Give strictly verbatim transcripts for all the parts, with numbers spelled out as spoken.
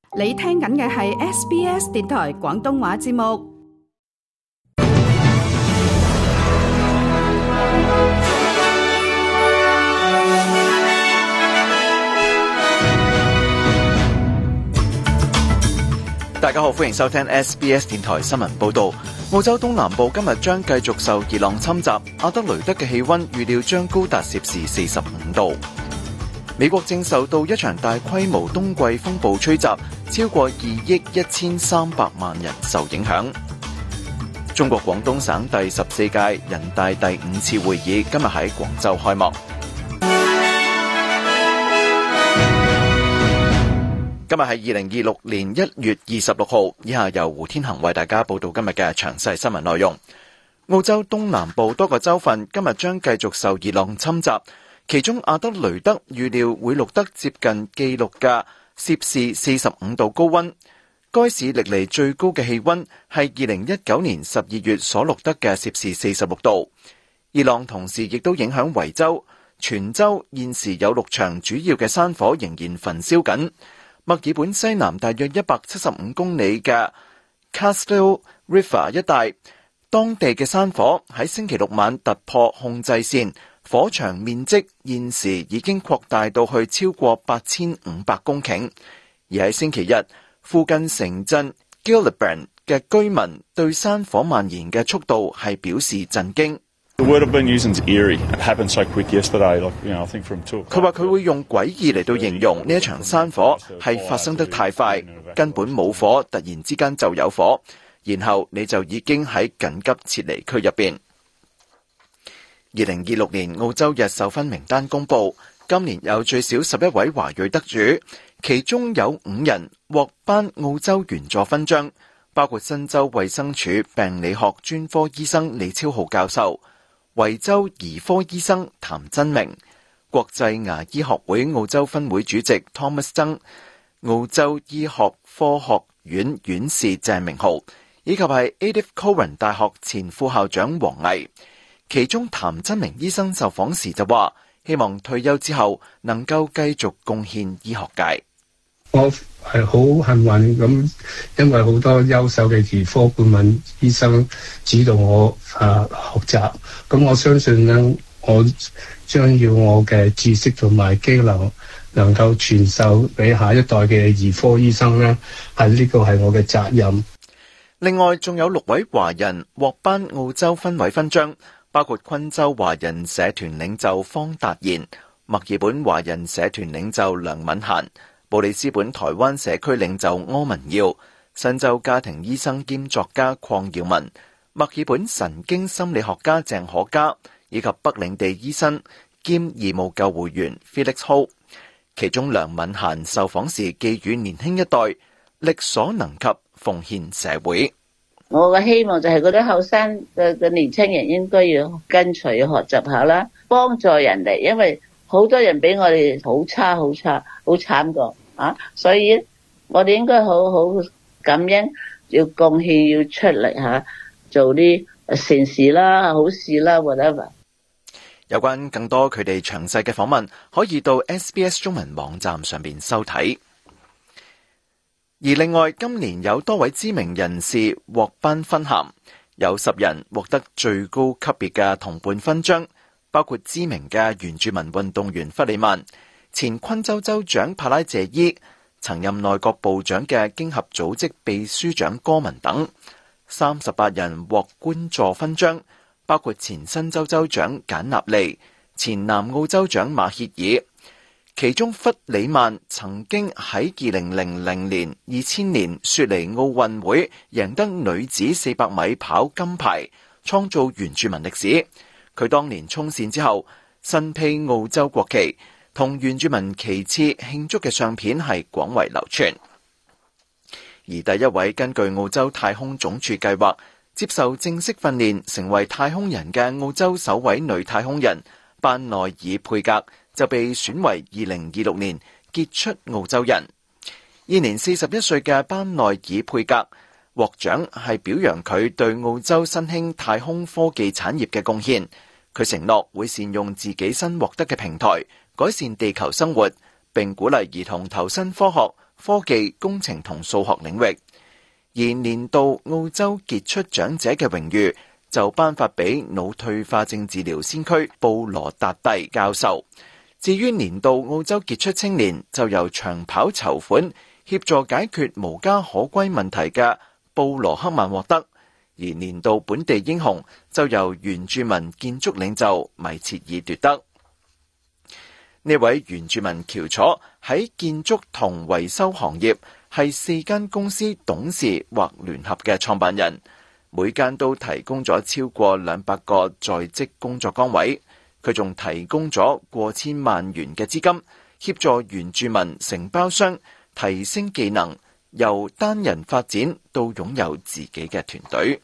你聽緊嘅係 S B S 電台廣東話節目。 大家好，歡迎收聽 S B S 電台新聞報道。澳洲東南部今日將繼續受熱浪侵襲，阿德雷德嘅氣溫預料將高達攝氏四十五度。美國正受到一場大規模冬季風暴吹襲，超過二億一千三百萬人受影響。中國廣東省第十四屆人大第五次會議今日喺廣州開幕。今日係二零二六年一月二十六號，以下由胡天恒為大家報道今日嘅詳細新聞內容。澳洲東南部多個州份今日將繼續受熱浪侵襲，其中阿德雷德預料會錄得接近紀錄嘅攝氏四十五度高溫。該市歷嚟最高嘅氣溫係二零一九年十二月所錄得嘅攝氏四十六度。熱浪同時亦都影響維州，全州現時有六場主要嘅山火仍然焚燒緊。墨爾本西南大約一百七十五公里嘅 Castile River 一帶，當地嘅山火喺星期六晚突破控制線，火場面積現時已經擴大到去超過八千五百公頃。而喺星期日，附近城鎮 Gillibrand 嘅居民對山火蔓延嘅速度係表示震驚。 The word I've been using is eerie. It happened so quick yesterday. Like, you know, I think from two. 佢話佢會用詭異嚟到形容呢一場山火係發生得太快，根本冇火，突然之間就有火，然後你就已經喺緊急撤離區入邊。二零二六年澳洲日授勳名單公佈，今年有最少十一位華裔得主，其中有五人獲頒澳洲員佐勳章，包括新州衛生署病理學專科醫生李超浩教授、維州兒科醫生譚真明、國際牙醫學會澳洲分會主席 Thomas 曾、澳洲醫學科學院院士鄭明豪，以及係 Edith Cowan 大學前副校長黃毅。其中譚真明醫生受訪時就話，希望退休之後能夠繼續貢獻醫學界。 我係好幸運咁，因為好多優秀嘅兒科顧問醫生指導我啊學習，咁我相信呢，我將要我嘅知識同埋機能能夠傳授俾下一代嘅兒科醫生呢，係呢個係我嘅責任。 另外，仲有六位華人獲頒澳洲分委勳章，包括昆州華人社團領袖方達賢、墨爾本華人社團領袖梁敏嫻、布里斯本台灣社區領袖柯文耀、新州家庭醫生兼作家鄺耀文、墨爾本神經心理學家鄭可嘉，以及北領地醫生兼義務救護員 Felix Ho。 其中梁敏嫻受訪時寄語年輕一代力所能及奉獻社會。 我嘅希望就係嗰啲後生嘅嘅年輕人應該要跟隨學習下啦，幫助人哋，因為好多人比我哋好差好差好慘過啊，所以我哋應該好好感恩，要貢獻，要出嚟吓做啲善事啦、好事啦 whatever。 有關更多佢哋詳細嘅訪問，可以到 S B S 中文網站上面收睇。而另外，今年有多位知名人士獲頒勳銜，有十人獲得最高級別嘅同伴勳章，包括知名嘅原住民運動員弗里曼、前昆州州長帕拉謝伊、曾任內閣部長嘅經合組織秘書長戈文等。三十八人獲官助勳章，包括前新州州長簡納利、前南澳州長馬歇爾。其中弗里曼曾經喺二零零零年、二千年雪梨奧運會贏得女子四百米跑金牌，創造原住民歷史。佢當年衝線之後，身披澳洲國旗，同原住民旗幟慶祝嘅相片係廣為流傳。而第一位根據澳洲太空總署計劃接受正式訓練成為太空人嘅澳洲首位女太空人班內爾佩格，就被選為二零二六年傑出澳洲人。現年四十一歲嘅班內爾佩格獲獎係表揚佢對澳洲新興太空科技產業嘅貢獻。佢承諾會善用自己新獲得嘅平台，改善地球生活，並鼓勵兒童投身科學、 科技、工程同數學領域。而年度澳洲傑出長者嘅榮譽就頒發俾腦退化症治療先驅布羅達蒂教授。至於年度澳洲傑出青年，就由長跑籌款協助解決無家可歸問題嘅布羅克曼獲得。而年度本地英雄就由原住民建築領袖米切爾奪得。呢位原住民喬楚喺建築同維修行業係四間公司董事或聯合嘅創辦人，每間都提供咗超過兩百個在職工作崗位。佢仲提供咗過千萬元嘅資金，協助原住民承包商提升技能，由單人發展到擁有自己嘅團隊。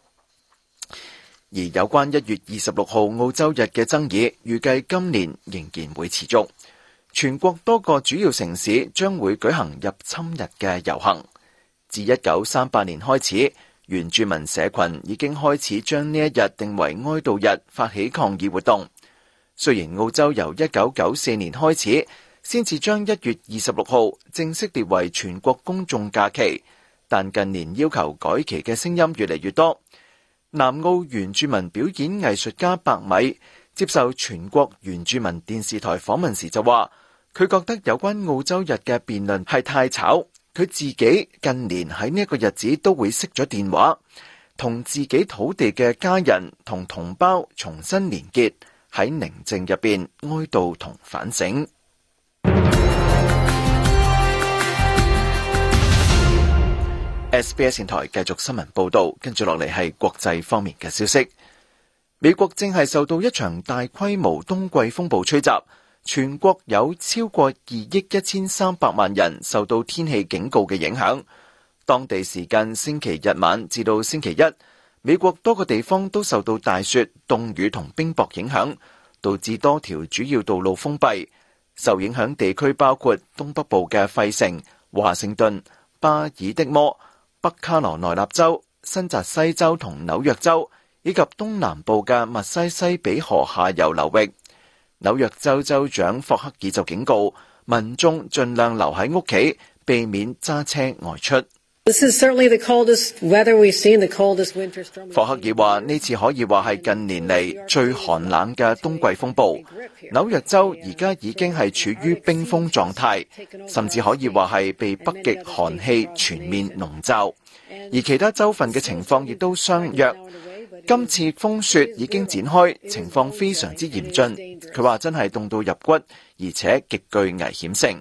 而有關一月二十六號澳洲日嘅爭議，預計今年仍然會持續。全國多個主要城市將會舉行入侵日嘅遊行。自一九三八年開始，原住民社群已經開始將呢一日定為哀悼日，發起抗議活動。雖然澳洲由一九九四年開始先至將一月二十六號正式列為全國公眾假期，但近年要求改期嘅聲音越嚟越多。南澳原住民表演藝術家白米接受全國原住民電視台訪問時就話，佢覺得有關澳洲日嘅辯論係太吵。佢自己近年喺呢一個日子都會熄咗電話，同自己土地嘅家人同同胞重新連結，喺寧靜入邊哀悼同反省。S B S 電台繼續新聞報道，跟住落嚟係國際方面嘅消息。美國正係受到一場大規模冬季風暴吹襲，全國有超過二億一千三百萬人受到天氣警告嘅影響。當地時間星期日晚至到星期一，美國多個地方都受到大雪、凍雨同冰雹影響，導致多條主要道路封閉。受影響地區包括東北部嘅費城、華盛頓、巴爾的摩、北卡羅來納州、新澤西州同紐約州，以及東南部嘅密西西比河下游流域。紐約州州長霍克爾就警告民眾盡量留喺屋企，避免揸車外出。霍克爾話呢次可以話係近年嚟最寒冷嘅冬季風暴。紐約州而家已經係處於冰封狀態，甚至可以話係被北極寒氣全面籠罩。而其他州份嘅情況亦都相若。今次風雪已經展開，情況非常之嚴峻。佢話真係凍到入骨，而且極具危險性。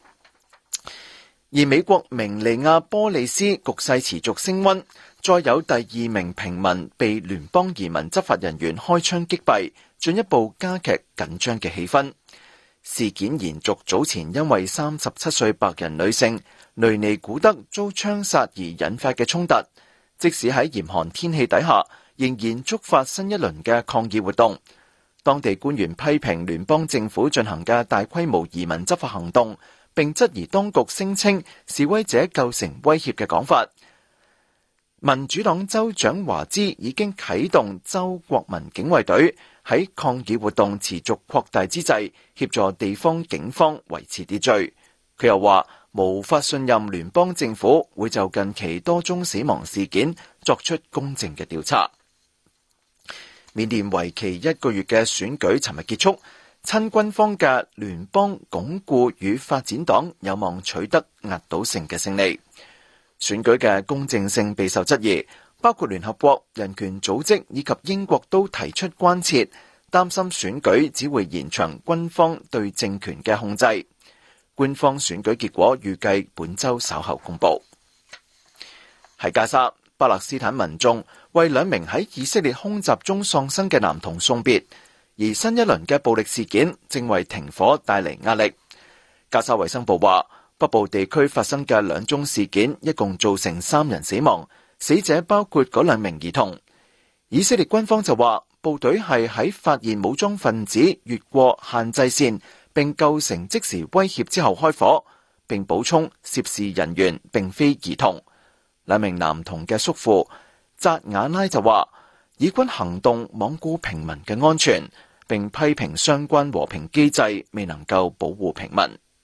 而美國明尼亞波利斯局勢持續升溫，再有第二名平民被聯邦移民執法人員開槍擊斃，進一步加劇緊張嘅氣氛。事件延續早前因為三十七歲白人女性雷尼古德遭槍殺而引發嘅衝突，即使喺嚴寒天氣底下，仍然觸發新一輪嘅抗議活動。當地官員批評聯邦政府進行嘅大規模移民執法行動，並質疑當局聲稱示威者構成威脅嘅講法。民主黨州長華茲已經啟動州國民警衛隊，喺抗議活動持續擴大之際，協助地方警方維持秩序。佢又話無法信任聯邦政府會就近期多宗死亡事件作出公正嘅調查。緬甸為期一個月嘅選舉尋日結束，親軍方嘅聯邦鞏固與發展黨有望取得壓倒性嘅勝利。選舉嘅公正性備受質疑，包括聯合國、人權組織以及英國都提出關切，擔心選舉只會延長軍方對政權嘅控制。官方選舉結果預計本週稍後公佈。喺加沙，巴勒斯坦民眾為兩名喺以色列空襲中喪生嘅男童送別，而新一輪嘅暴力事件正為停火帶嚟壓力。加沙衛生部話，北部地區發生嘅兩宗事件一共造成三人死亡，死者包括嗰兩名兒童。以色列軍方就話，部隊係喺發現武裝分子越過限制線並構成即時威脅之後開火，並補充涉事人員並非兒童。兩名男童嘅叔父扎瓦拉就話，以軍行動罔顧平民嘅安全，並批評相關和平機制未能夠保護平民。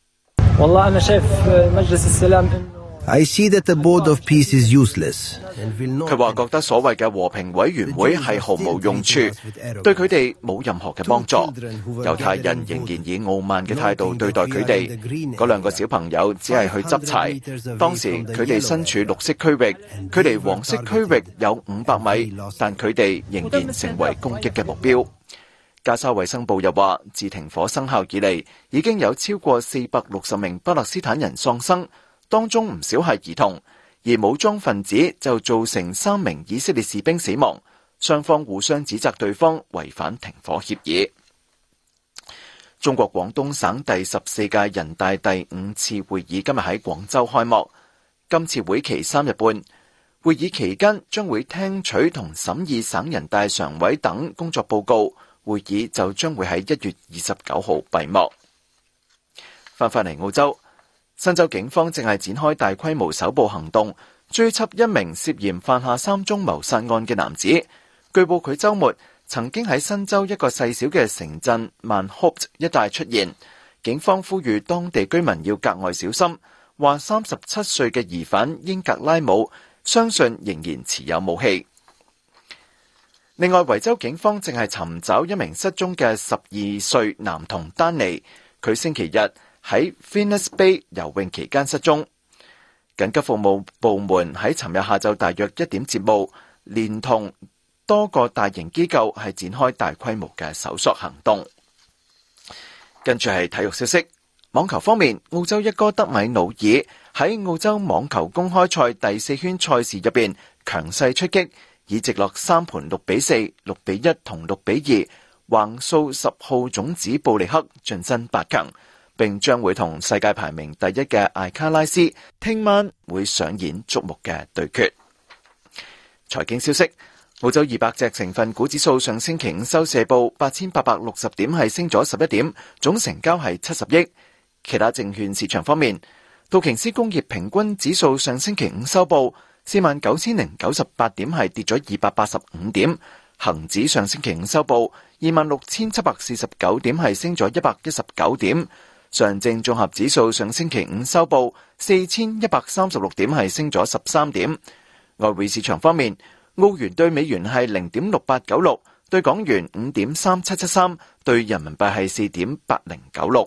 I see that the Board of Peace is useless. 佢話覺得所謂嘅和平委員會係毫無用處，對佢哋冇任何嘅幫助。猶太人仍然以傲慢嘅態度對待佢哋。嗰兩個小朋友只係去執柴，當時佢哋身處綠色區域，距離黃色區域有五百米，但佢哋仍然成為攻擊嘅目標。加沙衛生部又話，自停火生效以嚟，已經有超過四百六十名巴勒斯坦人喪生，當中唔少係兒童，而武裝分子就造成三名以色列士兵死亡，雙方互相指責對方違反停火協議。中國廣東省第十四屆人大第五次會議今日喺廣州開幕，今次會期三日半，會議期間將會聽取同審議省人大常委等工作報告，會議就將會喺一月二十九號閉幕。翻返嚟澳洲，新州警方正係展開大規模搜捕行動，追緝一名涉嫌犯下三宗謀殺案嘅男子。據報佢週末曾經喺新州一個細小嘅城鎮曼霍特一帶出現。警方呼籲當地居民要格外小心，話三十七歲嘅疑犯英格拉姆相信仍然持有武器。另外，維州警方正係尋找一名失蹤嘅十二歲男童丹尼，佢星期日喺 Venus Bay 游泳期間失蹤。緊急服務部門喺尋日下晝大約一點接報，連同多個大型機構係展開大規模嘅搜索行動。跟住係體育消息，網球方面，澳洲一哥德米努爾喺澳洲網球公開賽第四圈賽事入邊強勢出擊，以直落三盤六比四、六比一同六比二橫掃十號種子布利克，晉身八強，並將會同世界排名第一嘅艾卡拉斯聽晚會上演矚目嘅對決。財經消息，澳洲二百隻成分股指數上星期五收市報八千八百六十點，係升咗十一點，總成交係七十億。其他證券市場方面，道瓊斯工業平均指數上星期五收報四萬九千零九十八點，係跌咗二百八十五點。恒指上星期五收報二萬六千七百四十九點，係升咗一百一十九點。上證綜合指數上星期五收報四千一百三十六點，係升咗十三點。外匯市場方面，澳元對美元係零點六八九六，對港元五點三七七三，對人民幣係四點八零九六。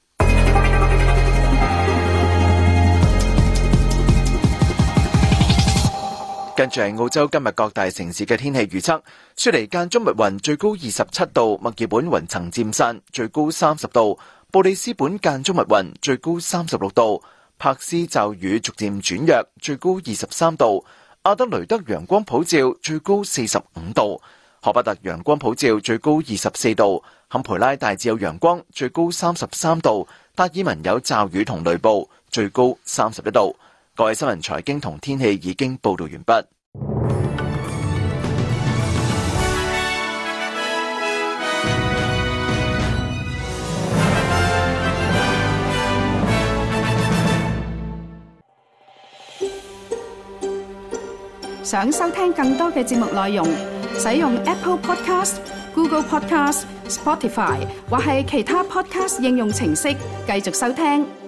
跟住係澳洲今日各大城市嘅天氣預測，雪梨間中密雲，最高二十七度；墨爾本雲層漸散，最高三十度；布里斯本間中密雲，最高三十六度；柏斯驟雨逐漸轉弱，最高二十三度；阿德雷德陽光普照，最高四十五度；荷伯特陽光普照，最高二十四度；坎培拉大致有陽光，最高三十三度；達爾文有驟雨同雷暴，最高三十一度。各位新聞財經同天氣已經報道完畢。 想收聽更多嘅節目內容，使用 Apple Podcast、Google Podcast、Spotify 或係其他 Podcast 應用程式繼續收聽。